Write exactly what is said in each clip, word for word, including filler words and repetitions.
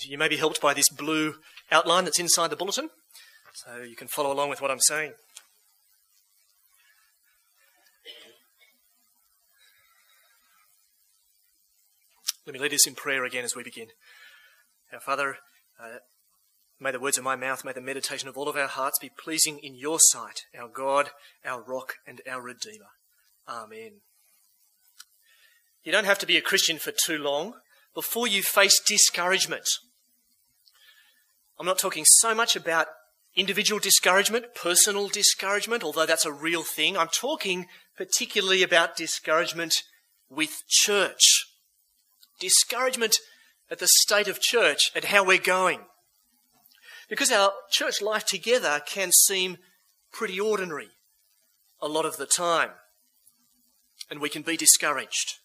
you may be helped by this blue outline that's inside the bulletin, so you can follow along with what I'm saying. Let me lead us in prayer again as we begin. Our Father, uh, may the words of my mouth, may the meditation of all of our hearts be pleasing in your sight, our God, our rock and our Redeemer. Amen. You don't have to be a Christian for too long before you face discouragement. I'm not talking so much about individual discouragement, personal discouragement, although that's a real thing. I'm talking particularly about discouragement with church. Discouragement at the state of church, at how we're going. Because our church life together can seem pretty ordinary a lot of the time, and we can be discouraged.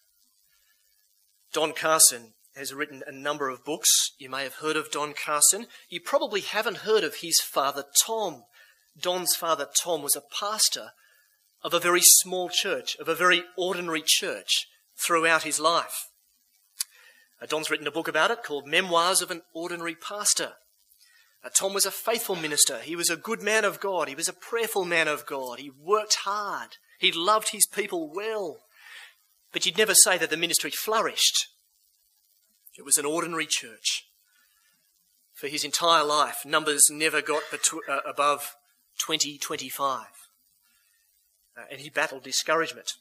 Don Carson has written a number of books. You may have heard of Don Carson. You probably haven't heard of his father, Tom. Don's father, Tom, was a pastor of a very small church, of a very ordinary church throughout his life. Uh, Don's written a book about it called Memoirs of an Ordinary Pastor. Uh, Tom was a faithful minister. He was a good man of God. He was a prayerful man of God. He worked hard. He loved his people well. But you'd never say that the ministry flourished. It was an ordinary church. For his entire life, numbers never got betw- uh, above twenty, twenty-five. Uh, and he battled discouragement.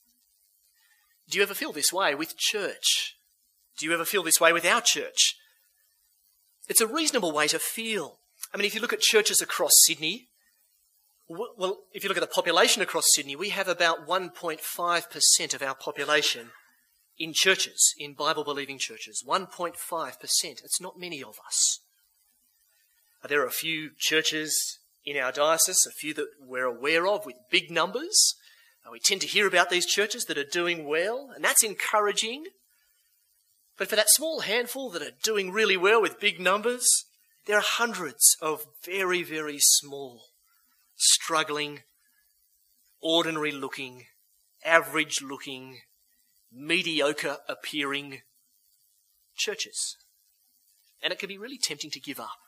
Do you ever feel this way with church? Do you ever feel this way with our church? It's a reasonable way to feel. I mean, if you look at churches across Sydney, well, if you look at the population across Sydney, we have about one point five percent of our population in churches, in Bible-believing churches. one point five percent. It's not many of us. There are a few churches in our diocese, a few that we're aware of with big numbers. We tend to hear about these churches that are doing well, and that's encouraging. But for that small handful that are doing really well with big numbers, there are hundreds of very, very small, struggling, ordinary-looking, average-looking, mediocre-appearing churches. And it can be really tempting to give up.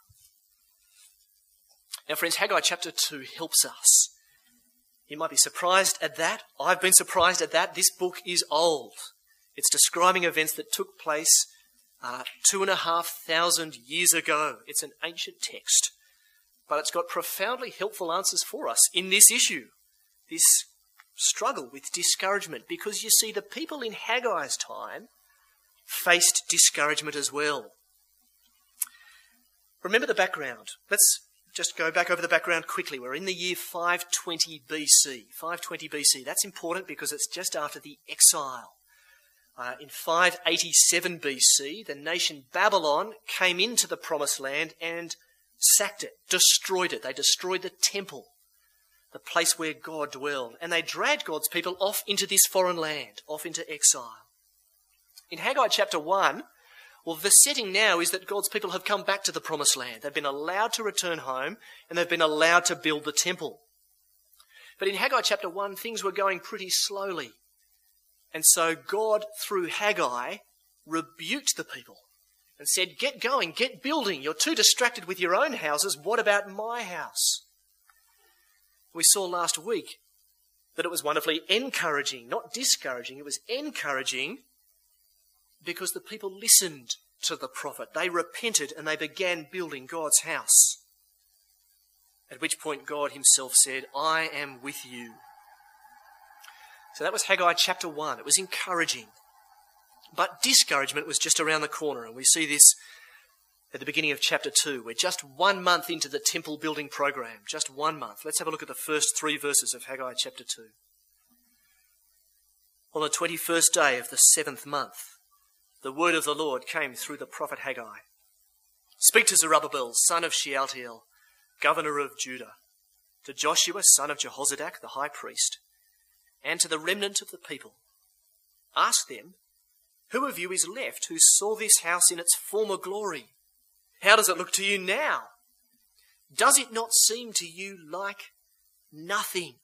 Now, friends, Haggai chapter two helps us. You might be surprised at that. I've been surprised at that. This book is old. It's describing events that took place uh, two and a half thousand years ago. It's an ancient text, but it's got profoundly helpful answers for us in this issue, this struggle with discouragement, because you see, the people in Haggai's time faced discouragement as well. Remember the background. Let's just go back over the background quickly. We're in the year five twenty B C. five twenty B C. That's important because it's just after the exile. Uh, in five eighty-seven B C, the nation Babylon came into the Promised Land and sacked it, destroyed it. They destroyed the temple, the place where God dwelled, and they dragged God's people off into this foreign land, off into exile. In Haggai chapter one, well, the setting now is that God's people have come back to the Promised Land. They've been allowed to return home, and they've been allowed to build the temple. But in Haggai chapter one, things were going pretty slowly. And so God, through Haggai, rebuked the people and said, get going, get building. You're too distracted with your own houses. What about my house? We saw last week that it was wonderfully encouraging, not discouraging. It was encouraging because the people listened to the prophet. They repented and they began building God's house. At which point God himself said, I am with you. So that was Haggai chapter one. It was encouraging. But discouragement was just around the corner. And we see this at the beginning of chapter two. We're just one month into the temple building program. Just one month. Let's have a look at the first three verses of Haggai chapter two. On the twenty-first day of the seventh month, the word of the Lord came through the prophet Haggai. Speak to Zerubbabel, son of Shealtiel, governor of Judah, to Joshua, son of Jehozadak, the high priest, and to the remnant of the people. Ask them, who of you is left who saw this house in its former glory? How does it look to you now? Does it not seem to you like nothing?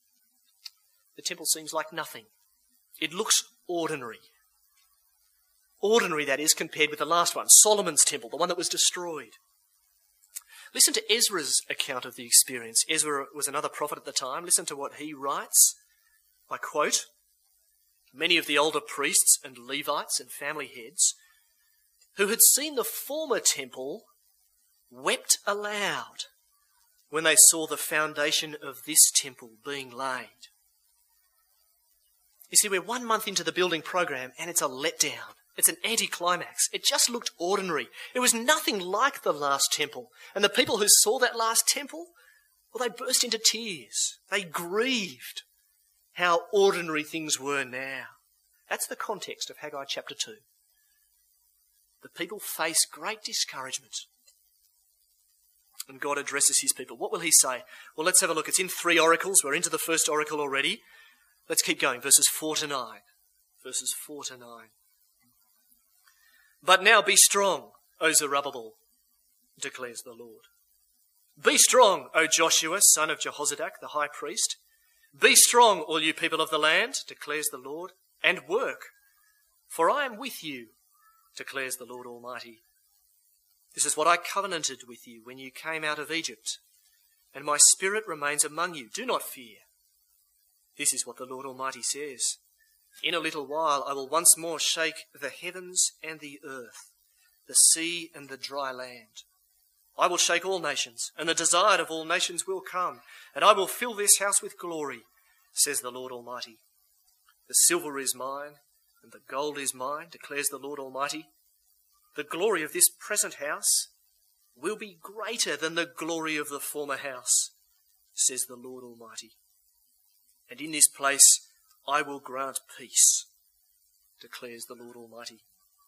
The temple seems like nothing. It looks ordinary. Ordinary, that is, compared with the last one, Solomon's temple, the one that was destroyed. Listen to Ezra's account of the experience. Ezra was another prophet at the time. Listen to what he writes. I quote, "Many of the older priests and Levites and family heads who had seen the former temple wept aloud when they saw the foundation of this temple being laid." You see, we're one month into the building program and it's a letdown. It's an anticlimax. It just looked ordinary. It was nothing like the last temple. And the people who saw that last temple, well, they burst into tears. They grieved how ordinary things were now. That's the context of Haggai chapter two. The people face great discouragement. And God addresses his people. What will he say? Well, let's have a look. It's in three oracles. We're into the first oracle already. Let's keep going. Verses four to nine. Verses four to nine. "But now be strong, O Zerubbabel, declares the Lord. Be strong, O Joshua, son of Jehozadak, the high priest. Be strong, all you people of the land, declares the Lord, and work, for I am with you, declares the Lord Almighty. This is what I covenanted with you when you came out of Egypt, and my spirit remains among you. Do not fear. This is what the Lord Almighty says. In a little while I will once more shake the heavens and the earth, the sea and the dry land. I will shake all nations, and the desired of all nations will come, and I will fill this house with glory, says the Lord Almighty. The silver is mine, and the gold is mine, declares the Lord Almighty. The glory of this present house will be greater than the glory of the former house, says the Lord Almighty. And in this place I will grant peace, declares the Lord Almighty.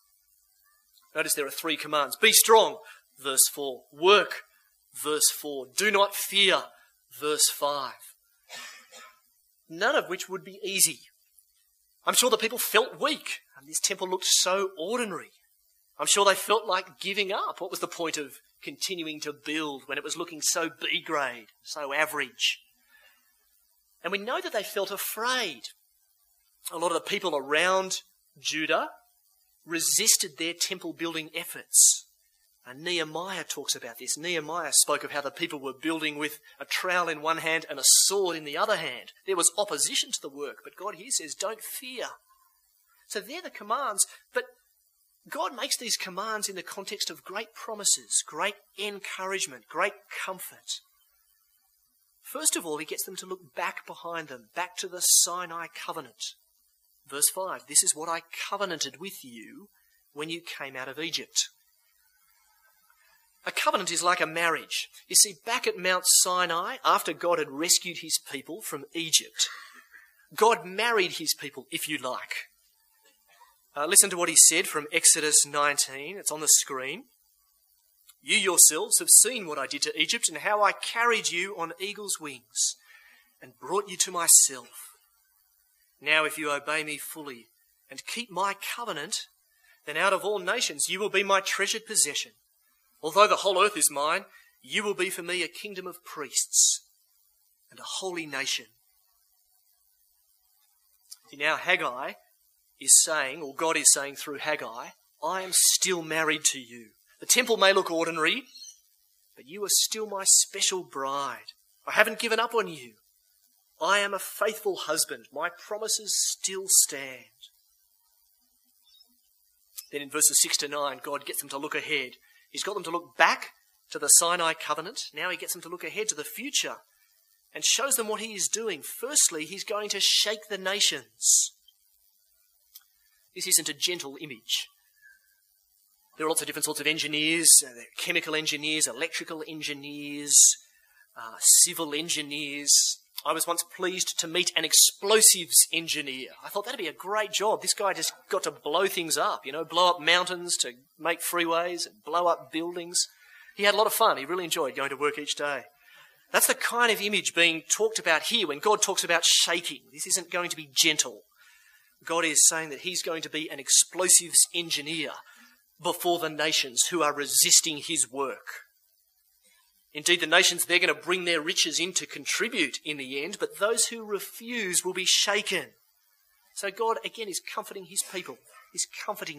Notice there are three commands. Be strong, verse four. Work, verse four. Do not fear, verse five. None of which would be easy. I'm sure the people felt weak, and this temple looked so ordinary. I'm sure they felt like giving up. What was the point of continuing to build when it was looking so B grade, so average? And we know that they felt afraid. A lot of the people around Judah resisted their temple building efforts. And Nehemiah talks about this. Nehemiah spoke of how the people were building with a trowel in one hand and a sword in the other hand. There was opposition to the work, but God here says, don't fear. So they're the commands, but God makes these commands in the context of great promises, great encouragement, great comfort. First of all, he gets them to look back behind them, back to the Sinai covenant. Verse five, this is what I covenanted with you when you came out of Egypt. A covenant is like a marriage. You see, back at Mount Sinai, after God had rescued his people from Egypt, God married his people, if you like. Uh, listen to what he said from Exodus nineteen. It's on the screen. You yourselves have seen what I did to Egypt and how I carried you on eagle's wings and brought you to myself. Now if you obey me fully and keep my covenant, then out of all nations you will be my treasured possession. Although the whole earth is mine, you will be for me a kingdom of priests and a holy nation. See, now Haggai is saying, or God is saying through Haggai, I am still married to you. The temple may look ordinary, but you are still my special bride. I haven't given up on you. I am a faithful husband. My promises still stand. Then in verses six to nine, God gets them to look ahead. He's got them to look back to the Sinai covenant. Now he gets them to look ahead to the future and shows them what he is doing. Firstly, he's going to shake the nations. This isn't a gentle image. There are lots of different sorts of engineers, uh, chemical engineers, electrical engineers, uh, civil engineers. I was once pleased to meet an explosives engineer. I thought that'd be a great job. This guy just got to blow things up, you know, blow up mountains to make freeways and blow up buildings. He had a lot of fun. He really enjoyed going to work each day. That's the kind of image being talked about here when God talks about shaking. This isn't going to be gentle. God is saying that he's going to be an explosives engineer before the nations who are resisting his work. Indeed, the nations, they're going to bring their riches in to contribute in the end, but those who refuse will be shaken. So God, again, is comforting his people. He's comforting them.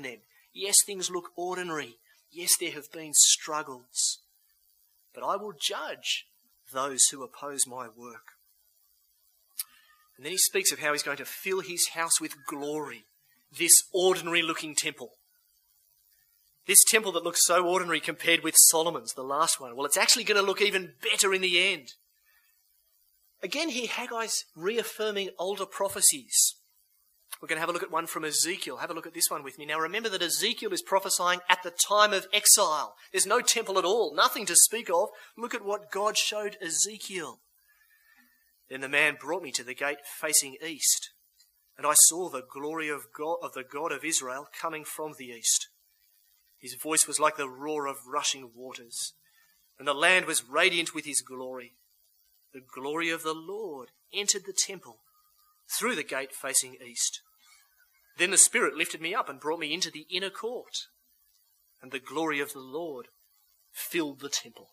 Yes, things look ordinary. Yes, there have been struggles. But I will judge those who oppose my work. And then he speaks of how he's going to fill his house with glory, this ordinary-looking temple. This temple that looks so ordinary compared with Solomon's, the last one, well, it's actually going to look even better in the end. Again here, Haggai's reaffirming older prophecies. We're going to have a look at one from Ezekiel. Have a look at this one with me. Now remember that Ezekiel is prophesying at the time of exile. There's no temple at all, nothing to speak of. Look at what God showed Ezekiel. Then the man brought me to the gate facing east, and I saw the glory of God, of the God of Israel coming from the east. His voice was like the roar of rushing waters, and the land was radiant with his glory. The glory of the Lord entered the temple through the gate facing east. Then the Spirit lifted me up and brought me into the inner court, and the glory of the Lord filled the temple.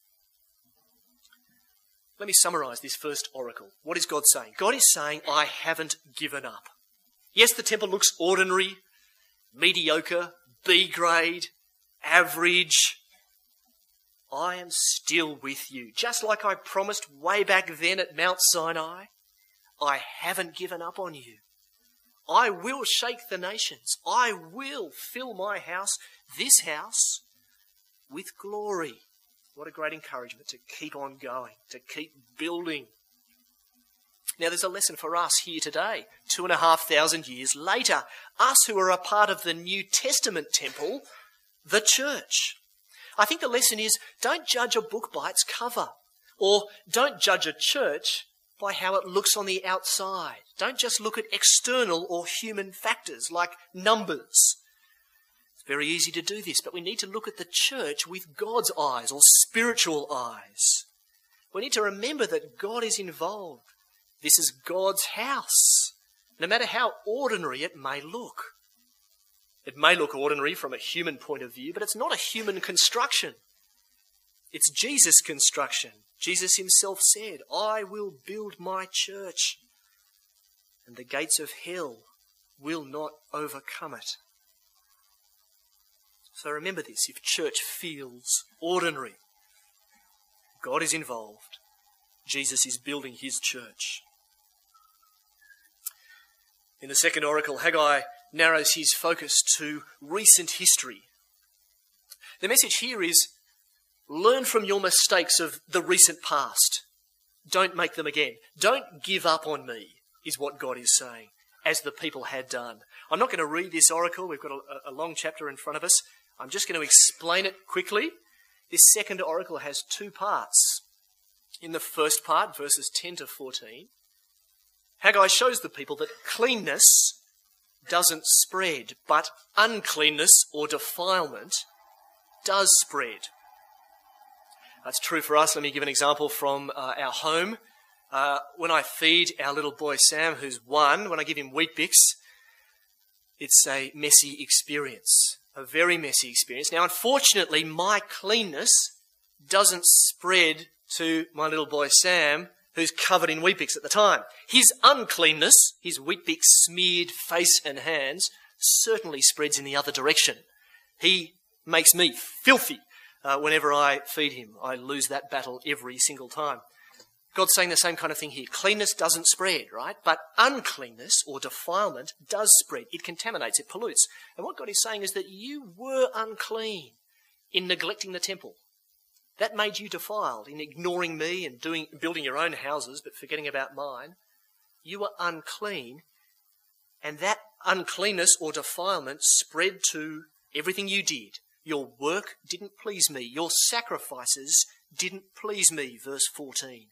Let me summarize this first oracle. What is God saying? God is saying, I haven't given up. Yes, the temple looks ordinary, mediocre, B grade, average. I am still with you. Just like I promised way back then at Mount Sinai, I haven't given up on you. I will shake the nations. I will fill my house, this house, with glory. What a great encouragement to keep on going, to keep building. Now there's a lesson for us here today, two and a half thousand years later, us who are a part of the New Testament temple, the church. I think the lesson is, don't judge a book by its cover, or don't judge a church by how it looks on the outside. Don't just look at external or human factors like numbers. It's very easy to do this, but we need to look at the church with God's eyes or spiritual eyes. We need to remember that God is involved. This is God's house, no matter how ordinary it may look. It may look ordinary from a human point of view, but it's not a human construction. It's Jesus' construction. Jesus himself said, I will build my church, and the gates of hell will not overcome it. So remember this, if church feels ordinary, God is involved. Jesus is building his church. In the second oracle, Haggai narrows his focus to recent history. The message here is, learn from your mistakes of the recent past. Don't make them again. Don't give up on me, is what God is saying, as the people had done. I'm not going to read this oracle. We've got a, a long chapter in front of us. I'm just going to explain it quickly. This second oracle has two parts. In the first part, verses ten to fourteen, Haggai shows the people that cleanness doesn't spread, but uncleanness or defilement does spread. That's true for us. Let me give an example from uh, our home. Uh, when I feed our little boy Sam, who's one, when I give him Weet-Bix, it's a messy experience, a very messy experience. Now, unfortunately, my cleanness doesn't spread to my little boy Sam, who's covered in Weet-Bix at the time. His uncleanness, his Weet-Bix smeared face and hands, certainly spreads in the other direction. He makes me filthy uh, whenever I feed him. I lose that battle every single time. God's saying the same kind of thing here. Cleanness doesn't spread, right? But uncleanness or defilement does spread. It contaminates, it pollutes. And what God is saying is that you were unclean in neglecting the temple. That made you defiled in ignoring me and doing, building your own houses, but forgetting about mine. You were unclean, and that uncleanness or defilement spread to everything you did. Your work didn't please me. Your sacrifices didn't please me, verse fourteen.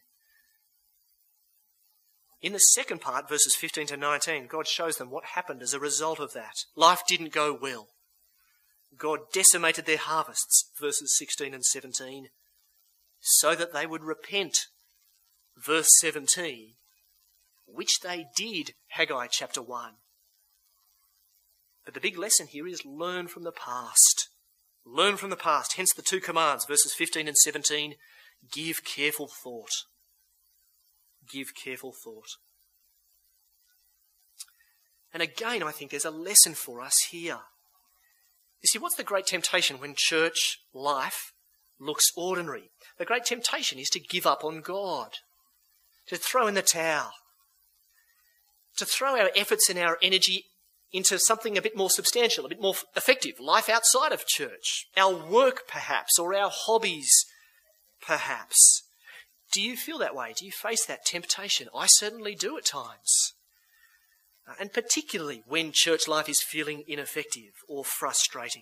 In the second part, verses fifteen to nineteen, God shows them what happened as a result of that. Life didn't go well. God decimated their harvests, verses sixteen and seventeen, so that they would repent, verse seventeen, which they did, Haggai chapter one. But the big lesson here is learn from the past. Learn from the past, hence the two commands, verses fifteen and seventeen, give careful thought. Give careful thought. And again, I think there's a lesson for us here. You see, what's the great temptation when church life looks ordinary? The great temptation is to give up on God, to throw in the towel, to throw our efforts and our energy into something a bit more substantial, a bit more effective, life outside of church, our work perhaps, or our hobbies perhaps. Do you feel that way? Do you face that temptation? I certainly do at times. Uh, and particularly when church life is feeling ineffective or frustrating.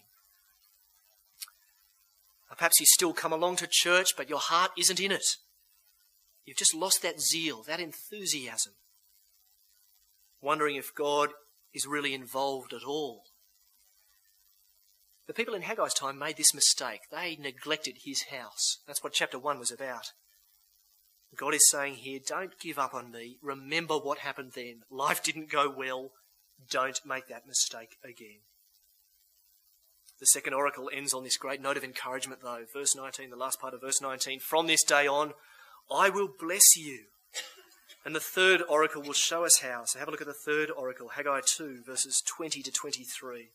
Uh, perhaps you still come along to church, but your heart isn't in it. You've just lost that zeal, that enthusiasm. Wondering if God is really involved at all. The people in Haggai's time made this mistake. They neglected his house. That's what chapter one was about. God is saying here, don't give up on me. Remember what happened then. Life didn't go well. Don't make that mistake again. The second oracle ends on this great note of encouragement though. Verse nineteen, the last part of verse nineteen. From this day on, I will bless you. And the third oracle will show us how. So have a look at the third oracle, Haggai two, verses twenty to twenty-three.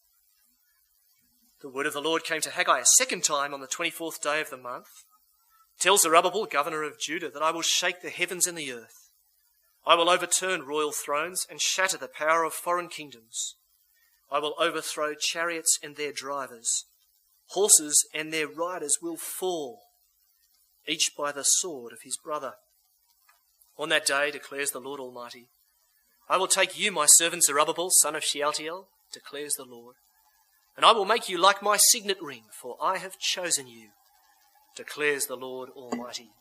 The word of the Lord came to Haggai a second time on the twenty-fourth day of the month. Tell Zerubbabel, governor of Judah, that I will shake the heavens and the earth. I will overturn royal thrones and shatter the power of foreign kingdoms. I will overthrow chariots and their drivers. Horses and their riders will fall, each by the sword of his brother. On that day, declares the Lord Almighty, I will take you, my servant Zerubbabel, son of Shealtiel, declares the Lord, and I will make you like my signet ring, for I have chosen you, declares the Lord Almighty.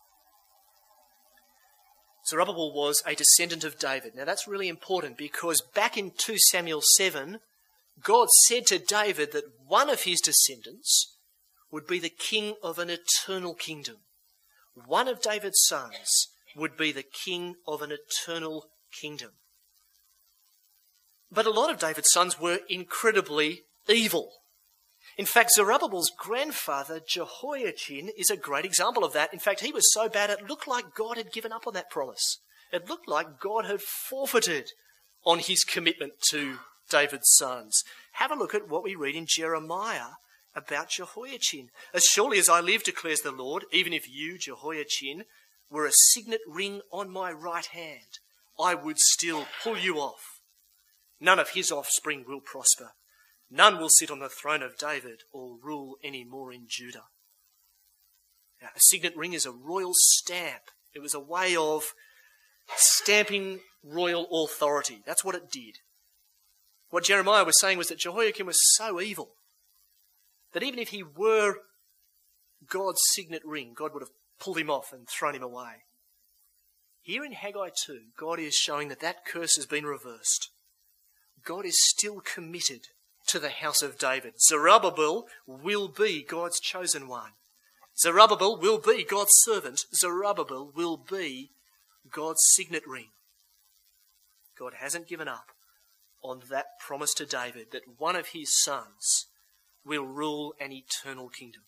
Zerubbabel was a descendant of David. Now that's really important because back in Second Samuel seven, God said to David that one of his descendants would be the king of an eternal kingdom. One of David's sons would be the king of an eternal kingdom. But a lot of David's sons were incredibly evil. In fact, Zerubbabel's grandfather, Jehoiachin, is a great example of that. In fact, he was so bad it looked like God had given up on that promise. It looked like God had forfeited on his commitment to David's sons. Have a look at what we read in Jeremiah about Jehoiachin. As surely as I live, declares the Lord, even if you, Jehoiachin, were a signet ring on my right hand, I would still pull you off. None of his offspring will prosper. None will sit on the throne of David or rule any more in Judah. Now, a signet ring is a royal stamp. It was a way of stamping royal authority. That's what it did. What Jeremiah was saying was that Jehoiakim was so evil that even if he were God's signet ring, God would have pulled him off and thrown him away. Here in Haggai two, God is showing that that curse has been reversed. God is still committed to the house of David. Zerubbabel will be God's chosen one. Zerubbabel will be God's servant. Zerubbabel will be God's signet ring. God hasn't given up on that promise to David that one of his sons will rule an eternal kingdom.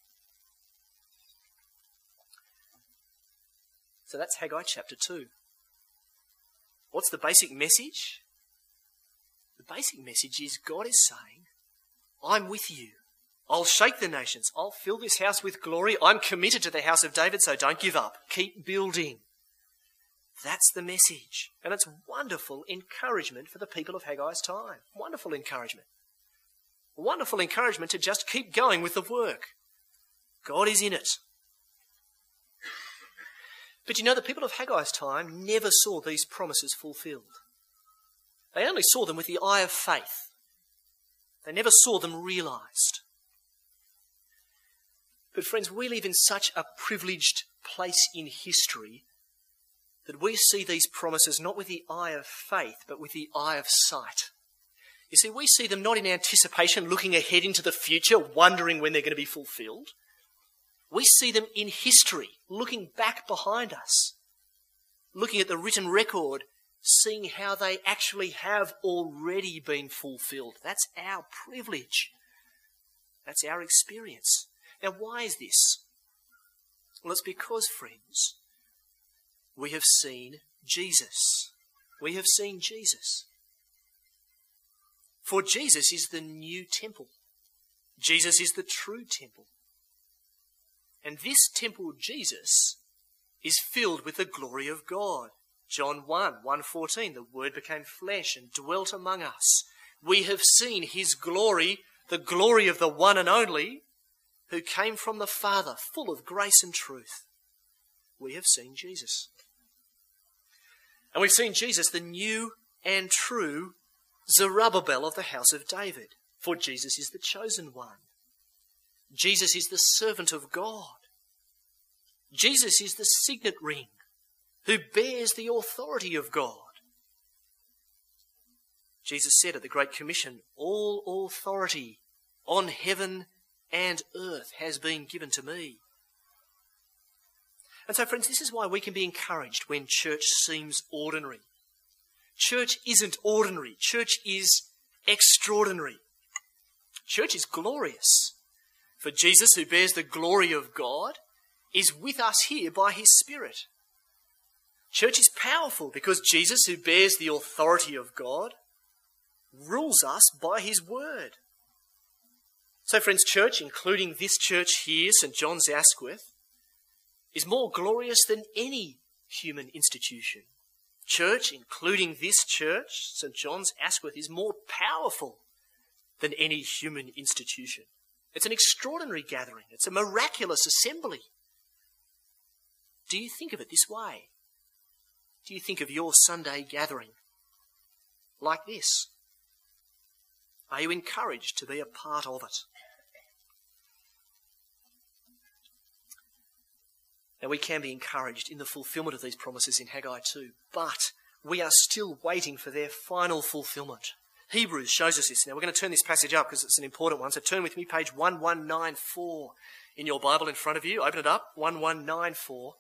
So that's Haggai chapter two. What's the basic message? The basic message is God is saying, I'm with you. I'll shake the nations. I'll fill this house with glory. I'm committed to the house of David, so don't give up. Keep building. That's the message. And it's wonderful encouragement for the people of Haggai's time. Wonderful encouragement. Wonderful encouragement to just keep going with the work. God is in it. But you know, the people of Haggai's time never saw these promises fulfilled. They only saw them with the eye of faith. They never saw them realised. But friends, we live in such a privileged place in history that we see these promises not with the eye of faith, but with the eye of sight. You see, we see them not in anticipation, looking ahead into the future, wondering when they're going to be fulfilled. We see them in history, looking back behind us, looking at the written record, seeing how they actually have already been fulfilled. That's our privilege. That's our experience. Now, why is this? Well, it's because, friends, we have seen Jesus. We have seen Jesus. For Jesus is the new temple. Jesus is the true temple. And this temple, Jesus, is filled with the glory of God. John one, one fourteen, the Word became flesh and dwelt among us. We have seen his glory, the glory of the one and only, who came from the Father, full of grace and truth. We have seen Jesus. And we've seen Jesus, the new and true Zerubbabel of the house of David. For Jesus is the chosen one. Jesus is the servant of God. Jesus is the signet ring who bears the authority of God. Jesus said at the Great Commission, all authority on heaven and earth has been given to me. And so, friends, this is why we can be encouraged when church seems ordinary. Church isn't ordinary. Church is extraordinary. Church is glorious. For Jesus, who bears the glory of God, is with us here by his Spirit. Church is powerful because Jesus, who bears the authority of God, rules us by his word. So, friends, church, including this church here, St John's Asquith, is more glorious than any human institution. Church, including this church, St John's Asquith, is more powerful than any human institution. It's an extraordinary gathering. It's a miraculous assembly. Do you think of it this way? Do you think of your Sunday gathering like this? Are you encouraged to be a part of it? Now, we can be encouraged in the fulfilment of these promises in Haggai two, but we are still waiting for their final fulfilment. Hebrews shows us this. Now, we're going to turn this passage up because it's an important one. So turn with me, page one one nine four in your Bible in front of you. Open it up, one one nine four.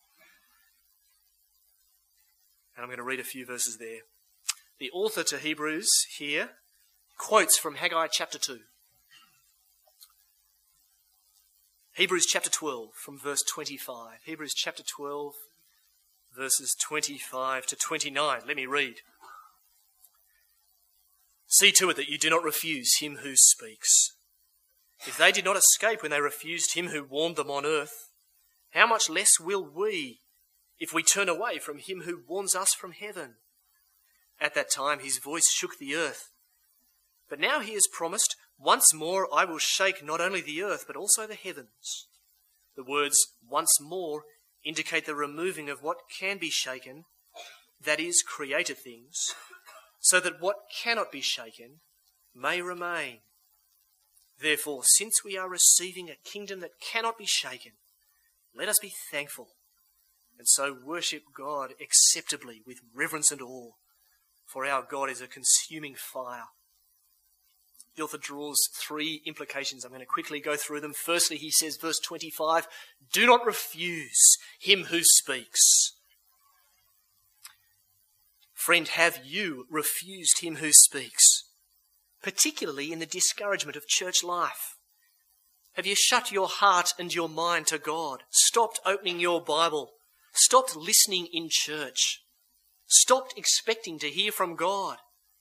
And I'm going to read a few verses there. The author to Hebrews here quotes from Haggai chapter two. Hebrews chapter twelve from verse twenty-five. Hebrews chapter twelve, verses twenty-five to twenty-nine. Let me read. See to it that you do not refuse him who speaks. If they did not escape when they refused him who warned them on earth, how much less will we if we turn away from him who warns us from heaven? At that time his voice shook the earth. But now he has promised, once more I will shake not only the earth but also the heavens. The words once more indicate the removing of what can be shaken, that is, created things, so that what cannot be shaken may remain. Therefore, since we are receiving a kingdom that cannot be shaken, let us be thankful and so worship God acceptably with reverence and awe, for our God is a consuming fire. The author draws three implications. I'm going to quickly go through them. Firstly, he says, verse twenty-five, do not refuse him who speaks. Friend, have you refused him who speaks, particularly in the discouragement of church life? Have you shut your heart and your mind to God, stopped opening your Bible, stopped listening in church, stopped expecting to hear from God?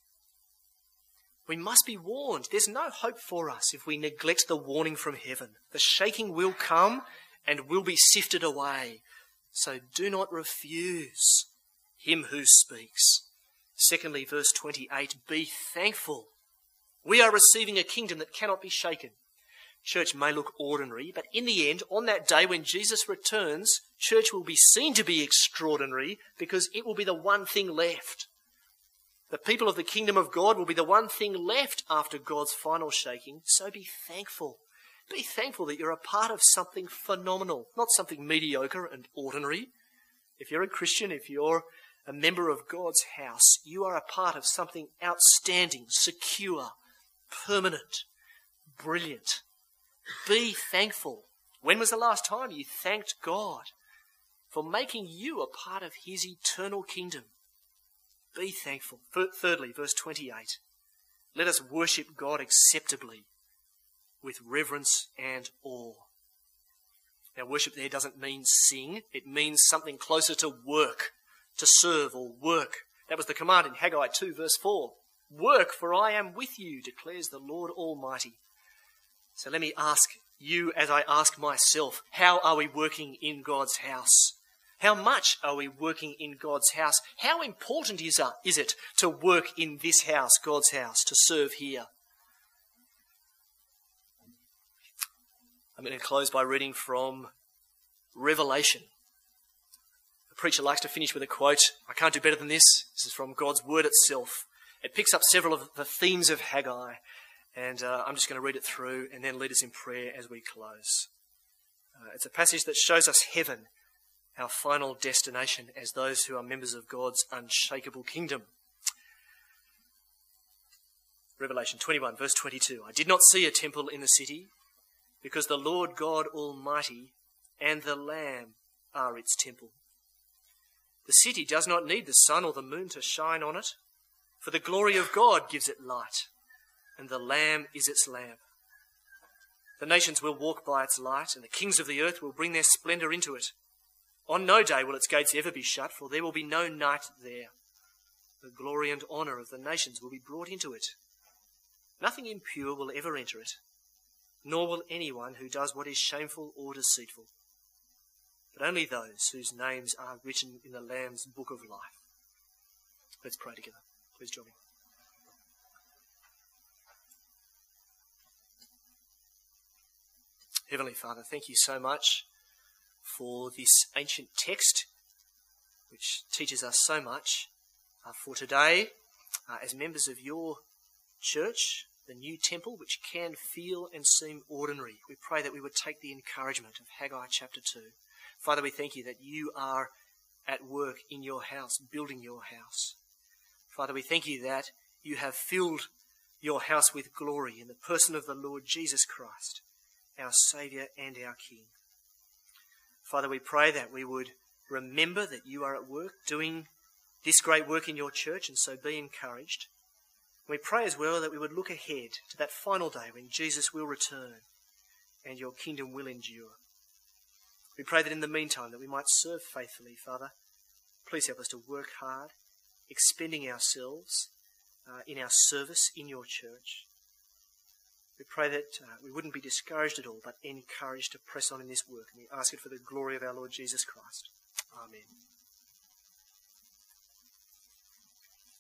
We must be warned. There's no hope for us if we neglect the warning from heaven. The shaking will come and will be sifted away. So do not refuse him who speaks. Secondly, verse twenty-eight, be thankful. We are receiving a kingdom that cannot be shaken. Church may look ordinary, but in the end, on that day when Jesus returns, church will be seen to be extraordinary because it will be the one thing left. The people of the kingdom of God will be the one thing left after God's final shaking. So be thankful. Be thankful that you're a part of something phenomenal, not something mediocre and ordinary. If you're a Christian, if you're a member of God's house, you are a part of something outstanding, secure, permanent, brilliant. Be thankful. When was the last time you thanked God for making you a part of his eternal kingdom? Be thankful. Thirdly, verse twenty-eight, let us worship God acceptably with reverence and awe. Now, worship there doesn't mean sing. It means something closer to work, to serve or work. That was the command in Haggai two, verse four. Work, for I am with you, declares the Lord Almighty. So let me ask you, as I ask myself, how are we working in God's house? How much are we working in God's house? How important is it to work in this house, God's house, to serve here? I'm going to close by reading from Revelation. The preacher likes to finish with a quote. I can't do better than this. This is from God's word itself. It picks up several of the themes of Haggai, and uh, I'm just going to read it through and then lead us in prayer as we close. Uh, it's a passage that shows us heaven, our final destination as those who are members of God's unshakable kingdom. Revelation twenty-one, verse twenty-two. I did not see a temple in the city, because the Lord God Almighty and the Lamb are its temple. The city does not need the sun or the moon to shine on it, for the glory of God gives it light, and the Lamb is its lamp. The nations will walk by its light, and the kings of the earth will bring their splendour into it. On no day will its gates ever be shut, for there will be no night there. The glory and honour of the nations will be brought into it. Nothing impure will ever enter it, nor will anyone who does what is shameful or deceitful, but only those whose names are written in the Lamb's book of life. Let's pray together. Please join me. Heavenly Father, thank you so much for this ancient text, which teaches us so much uh, for today uh, as members of your church, the new temple, which can feel and seem ordinary. We pray that we would take the encouragement of Haggai chapter two. Father, we thank you that you are at work in your house, building your house. Father, we thank you that you have filled your house with glory in the person of the Lord Jesus Christ, our Saviour and our King. Father, we pray that we would remember that you are at work doing this great work in your church, and so be encouraged. We pray as well that we would look ahead to that final day when Jesus will return and your kingdom will endure. We pray that in the meantime that we might serve faithfully, Father. Please help us to work hard, expending ourselves uh, in our service in your church. We pray that uh, we wouldn't be discouraged at all, but encouraged to press on in this work. And we ask it for the glory of our Lord Jesus Christ. Amen.